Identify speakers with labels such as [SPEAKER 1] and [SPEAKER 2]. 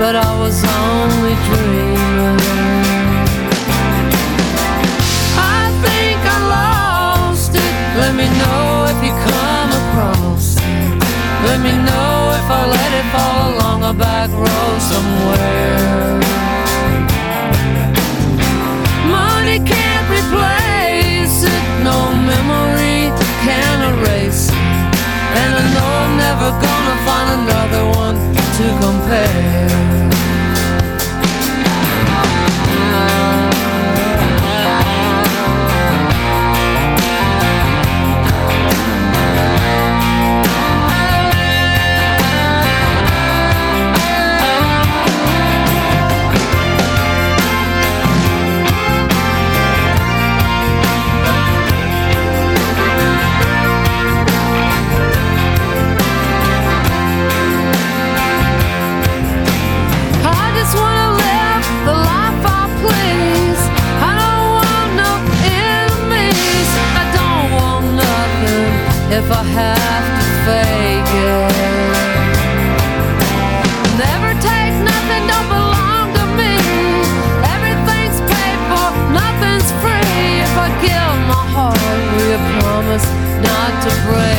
[SPEAKER 1] but I was only dreaming. I think I lost it. Let me know if you come across it. Let me know if I let it fall along a back road somewhere. Money can't replace it, no memory can erase it, and I know I'm never gonna find another one to compare. If I have to fake it, never take nothing, don't belong to me. Everything's paid for, nothing's free. If I give my heart, will you promise not to break?